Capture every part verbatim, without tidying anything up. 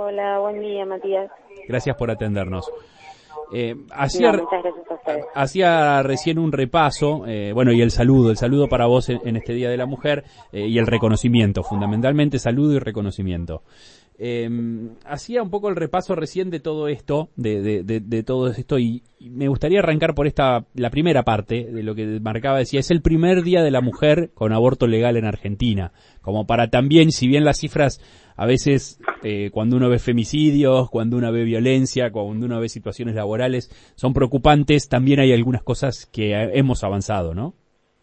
Hola, buen día, Matías. Gracias por atendernos. Eh, hacía, no, muchas gracias a ustedes. hacía recién un repaso, eh, bueno, y el saludo, el saludo para vos en, en este Día de la Mujer, eh, y el reconocimiento, fundamentalmente saludo y reconocimiento. Eh, hacía un poco el repaso recién de todo esto, de, de, de, de todo esto, y, y me gustaría arrancar por esta, la primera parte de lo que marcaba, decía, es el primer Día de la Mujer con aborto legal en Argentina, como para también, si bien las cifras a veces, eh, cuando uno ve femicidios, cuando uno ve violencia, cuando uno ve situaciones laborales, son preocupantes, también hay algunas cosas que hemos avanzado, ¿no?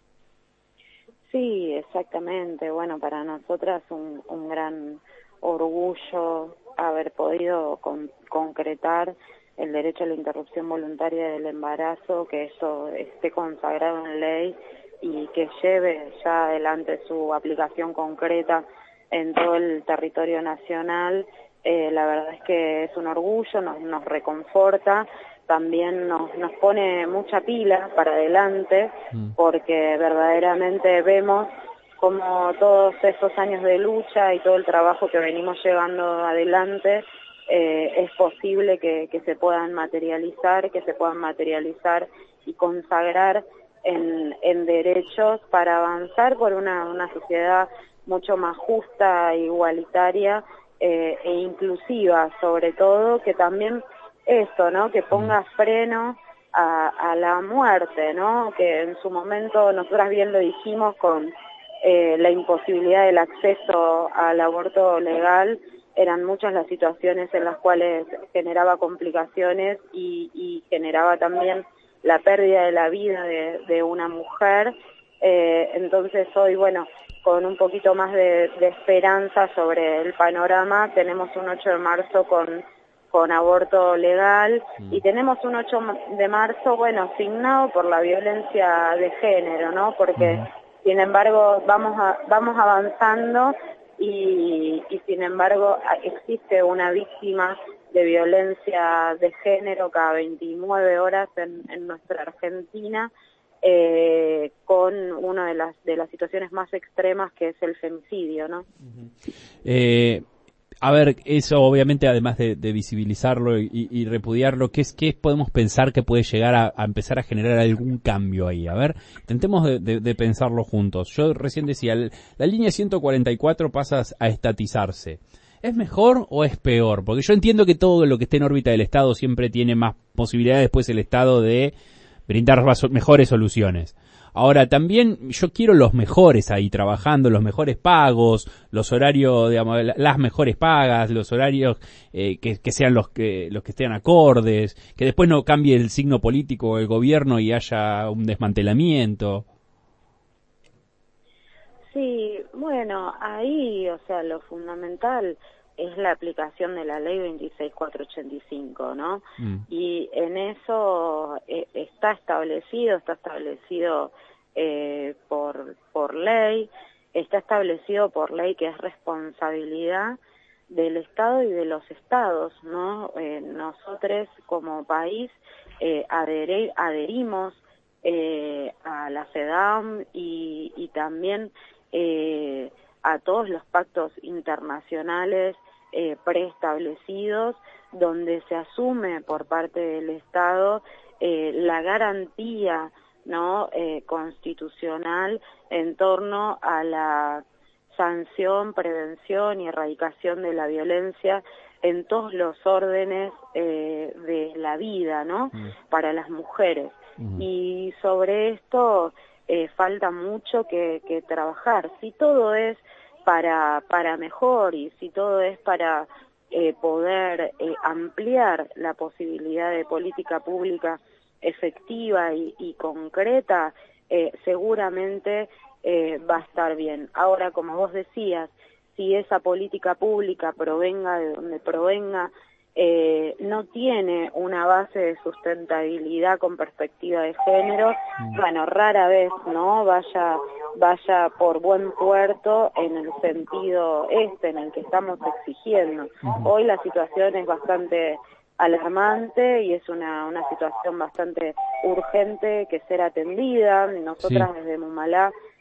Sí, exactamente. Bueno, para nosotras un, un gran orgullo haber podido con, concretar el derecho a la interrupción voluntaria del embarazo, que eso esté consagrado en ley y que lleve ya adelante su aplicación concreta en todo el territorio nacional. Eh, la verdad es que es un orgullo, nos, nos reconforta, también nos, nos pone mucha pila para adelante, porque verdaderamente vemos como todos esos años de lucha y todo el trabajo que venimos llevando adelante eh, es posible que, que se puedan materializar, que se puedan materializar y consagrar en, en derechos para avanzar por una, una sociedad mucho más justa, igualitaria eh, e inclusiva, sobre todo, que también esto, ¿no? Que ponga freno a, a la muerte, ¿no? Que en su momento, nosotras bien lo dijimos con eh, la imposibilidad del acceso al aborto legal, eran muchas las situaciones en las cuales generaba complicaciones y, y generaba también la pérdida de la vida de, de una mujer. Eh, entonces hoy, bueno, con un poquito más de, de esperanza sobre el panorama, tenemos un ocho de marzo con, con aborto legal mm. y tenemos un ocho de marzo, bueno, signado por la violencia de género, ¿no? Porque, mm. sin embargo, vamos, a, vamos avanzando y, y, sin embargo, existe una víctima de violencia de género cada veintinueve horas en, en nuestra Argentina, Eh, con una de las de las situaciones más extremas que es el femicidio, ¿no? Eh, a ver, eso obviamente además de, de visibilizarlo y, y repudiarlo, ¿qué es qué podemos pensar que puede llegar a, a empezar a generar algún cambio ahí? A ver, intentemos de, de, de pensarlo juntos. Yo recién decía, el, la línea ciento cuarenta y cuatro pasa a estatizarse. ¿Es mejor o es peor? Porque yo entiendo que todo lo que esté en órbita del Estado siempre tiene más posibilidades después el Estado de brindar mejores soluciones. Ahora, también yo quiero los mejores ahí trabajando, los mejores pagos, los horarios, digamos, las mejores pagas, los horarios eh, que, que sean los que los que estén acordes, que después no cambie el signo político del gobierno y haya un desmantelamiento. Sí, bueno, ahí, o sea, lo fundamental es la aplicación de la ley veintiséis mil cuatrocientos ochenta y cinco, ¿no? Mm. Y en eso eh, está establecido, está establecido eh, por, por ley, está establecido por ley que es responsabilidad del Estado y de los Estados, ¿no? Eh, nosotros como país eh, adherir, adherimos eh, a la CEDAW y, y también eh, a todos los pactos internacionales eh, preestablecidos, donde se asume por parte del Estado eh, la garantía, ¿no? eh, constitucional en torno a la sanción, prevención y erradicación de la violencia en todos los órdenes eh, de la vida, ¿no? Mm. Para las mujeres. Mm. Y sobre esto eh, falta mucho que, que trabajar. Si todo es para para mejor y si todo es para eh, poder eh, ampliar la posibilidad de política pública efectiva y, y concreta, eh, seguramente eh, va a estar bien. Ahora, como vos decías, si esa política pública provenga de donde provenga, eh, no tiene una base de sustentabilidad con perspectiva de género, bueno, rara vez, ¿no? Vaya, vaya por buen puerto en el sentido este, en el que estamos exigiendo. Hoy la situación es bastante alarmante y es una, una situación bastante urgente que ser atendida. Nosotras sí. Desde Mumalá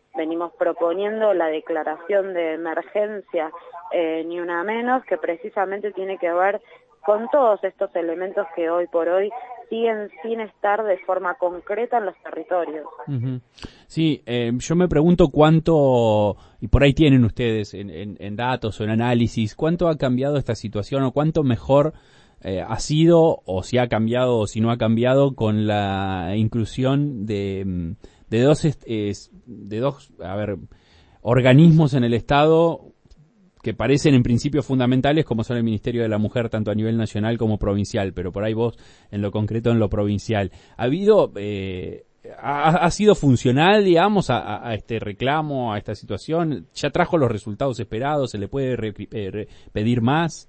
venimos proponiendo la declaración de emergencia, eh, ni una menos, que precisamente tiene que ver con todos estos elementos que hoy por hoy siguen sin estar de forma concreta en los territorios. Uh-huh. Sí, eh, yo me pregunto cuánto, y por ahí tienen ustedes en, en, en datos o en análisis, cuánto ha cambiado esta situación o cuánto mejor eh, ha sido, o si ha cambiado o si no ha cambiado con la inclusión de, de dos, eh, de dos, a ver, organismos en el Estado que parecen en principio fundamentales, como son el Ministerio de la Mujer, tanto a nivel nacional como provincial, pero por ahí vos, en lo concreto, en lo provincial. ¿Ha habido, eh, ha, ha sido funcional, digamos, a, a este reclamo, a esta situación? ¿Ya trajo los resultados esperados? ¿Se le puede re, eh, re, pedir más?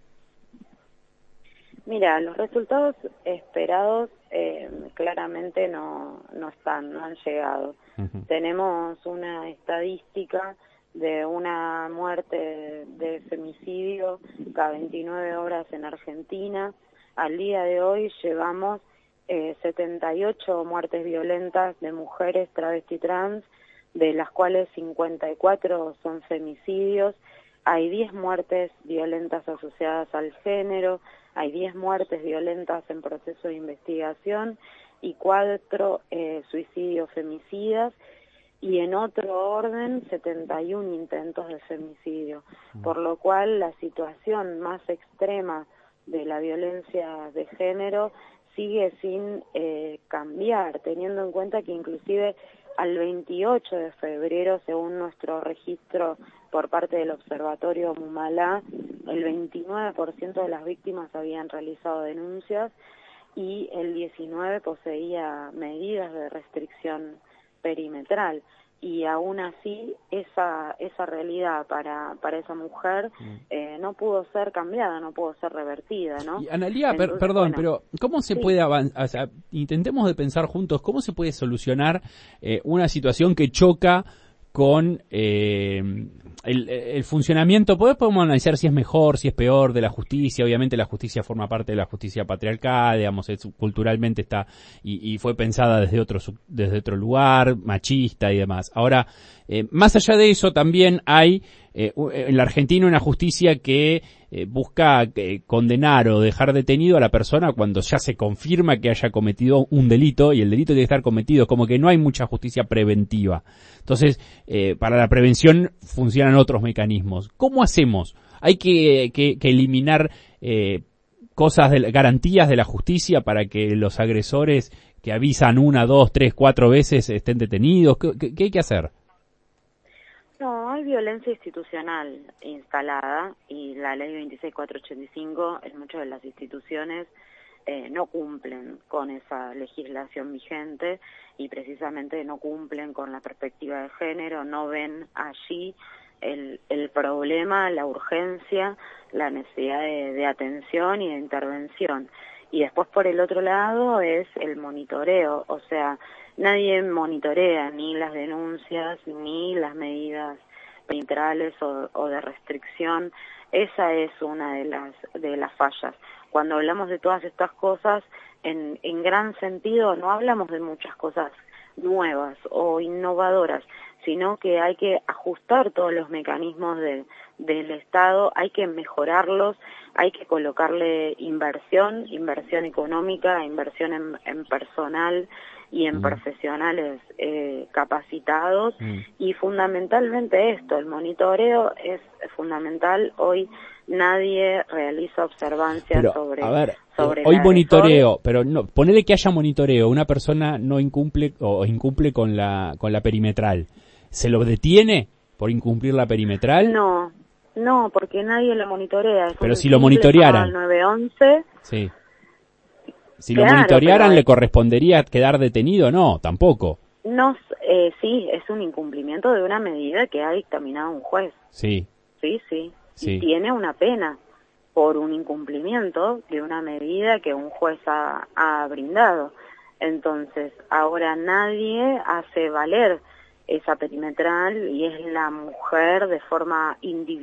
Mira, los resultados esperados eh, claramente no, no están, no han llegado. Uh-huh. Tenemos una estadística de una muerte de femicidio cada veintinueve horas en Argentina. Al día de hoy llevamos eh, setenta y ocho muertes violentas de mujeres travesti trans, de las cuales cincuenta y cuatro son femicidios. Hay diez muertes violentas asociadas al género, hay diez muertes violentas en proceso de investigación y cuatro eh, suicidios femicidas. Y en otro orden, setenta y uno intentos de femicidio, por lo cual la situación más extrema de la violencia de género sigue sin eh, cambiar, teniendo en cuenta que inclusive al veintiocho de febrero, según nuestro registro por parte del Observatorio Mumalá, el veintinueve por ciento de las víctimas habían realizado denuncias y el diecinueve por ciento poseía medidas de restricción perimetral, y aún así esa esa realidad para para esa mujer eh, no pudo ser cambiada, no pudo ser revertida, ¿no? Y Analía, Entonces, per, perdón, bueno, pero ¿cómo se sí. puede avanzar? O sea, intentemos de pensar juntos, ¿cómo se puede solucionar eh, una situación que choca con eh, el, el funcionamiento? Podemos analizar si es mejor, si es peor de la justicia. Obviamente la justicia forma parte de la justicia patriarcal, digamos, es, culturalmente está y, y fue pensada desde otro desde otro lugar, machista y demás. Ahora, eh, más allá de eso, también hay eh, en la Argentina una justicia que eh, busca eh, condenar o dejar detenido a la persona cuando ya se confirma que haya cometido un delito, y el delito tiene que estar cometido, como que no hay mucha justicia preventiva. Entonces, eh, para la prevención funcionan otros mecanismos. ¿Cómo hacemos? Hay que, que, que eliminar eh, cosas, de, garantías de la justicia para que los agresores que avisan una, dos, tres, cuatro veces estén detenidos. ¿Qué, qué, qué hay que hacer? No, hay violencia institucional instalada y la ley veintiséis mil cuatrocientos ochenta y cinco en muchas de las instituciones eh, no cumplen con esa legislación vigente y precisamente no cumplen con la perspectiva de género, no ven allí el, el problema, la urgencia, la necesidad de, de atención y de intervención. Y después por el otro lado es el monitoreo, o sea, nadie monitorea ni las denuncias ni las medidas perimetrales o, o de restricción. Esa es una de las de las fallas. Cuando hablamos de todas estas cosas, en, en gran sentido no hablamos de muchas cosas nuevas o innovadoras, sino que hay que ajustar todos los mecanismos de, del Estado, hay que mejorarlos, hay que colocarle inversión, inversión económica, inversión en, en personal y en mm. profesionales eh, capacitados, mm. y fundamentalmente esto, el monitoreo es fundamental. Hoy nadie realiza observancias pero, sobre... A ver, sobre hoy monitoreo, pero no, ponele que haya monitoreo, una persona no incumple o incumple con la con la perimetral, ¿se lo detiene por incumplir la perimetral? No, no, porque nadie lo monitorea. Es pero si lo monitorearan. nueve once Sí. Si claro, lo monitorearan, ¿le correspondería quedar detenido? No, tampoco. No, eh, sí, es un incumplimiento de una medida que ha dictaminado un juez. Sí. Sí, sí. Sí. Y tiene una pena por un incumplimiento de una medida que un juez ha, ha brindado. Entonces, ahora nadie hace valer esa perimetral y es la mujer de forma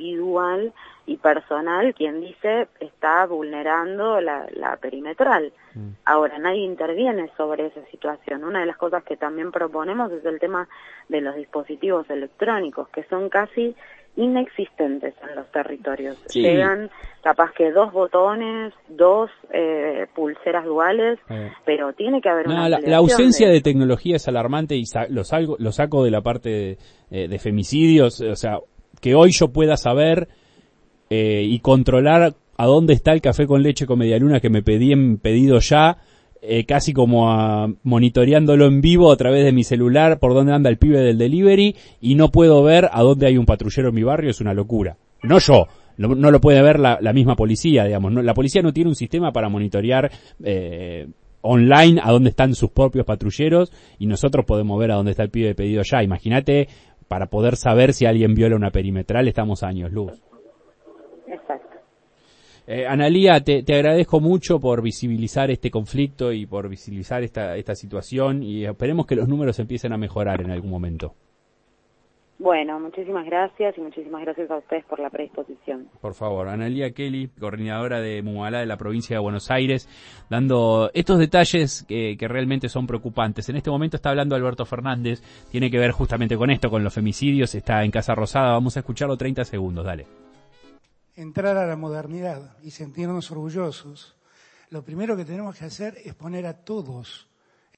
individual y personal quien dice está vulnerando la, la perimetral. Mm. Ahora, nadie interviene sobre esa situación. Una de las cosas que también proponemos es el tema de los dispositivos electrónicos, que son casi inexistentes en los territorios. Sí. Llegan capaz que dos botones, dos eh, pulseras duales, eh. pero tiene que haber no, una la, la ausencia de... de tecnología es alarmante y sa lo, salgo, lo saco de la parte de, eh, de femicidios, o sea, que hoy yo pueda saber eh, y controlar a dónde está el café con leche con media luna que me pedí en pedido ya, eh, casi como a, monitoreándolo en vivo a través de mi celular por dónde anda el pibe del delivery y no puedo ver a dónde hay un patrullero en mi barrio, es una locura. No yo, no, no lo puede ver la, la misma policía, digamos. No, la policía no tiene un sistema para monitorear eh, online a dónde están sus propios patrulleros y nosotros podemos ver a dónde está el pibe de pedido ya. Imagínate, para poder saber si alguien viola una perimetral estamos a años luz. Exacto. Eh, Analía, te, te agradezco mucho por visibilizar este conflicto y por visibilizar esta, esta situación y esperemos que los números empiecen a mejorar en algún momento. Bueno, muchísimas gracias y muchísimas gracias a ustedes por la predisposición. Por favor, Analía Kelly, coordinadora de Mumalá de la provincia de Buenos Aires, dando estos detalles que, que realmente son preocupantes. En este momento está hablando Alberto Fernández, tiene que ver justamente con esto, con los femicidios, está en Casa Rosada, vamos a escucharlo treinta segundos, dale. Entrar a la modernidad y sentirnos orgullosos, lo primero que tenemos que hacer es poner a todos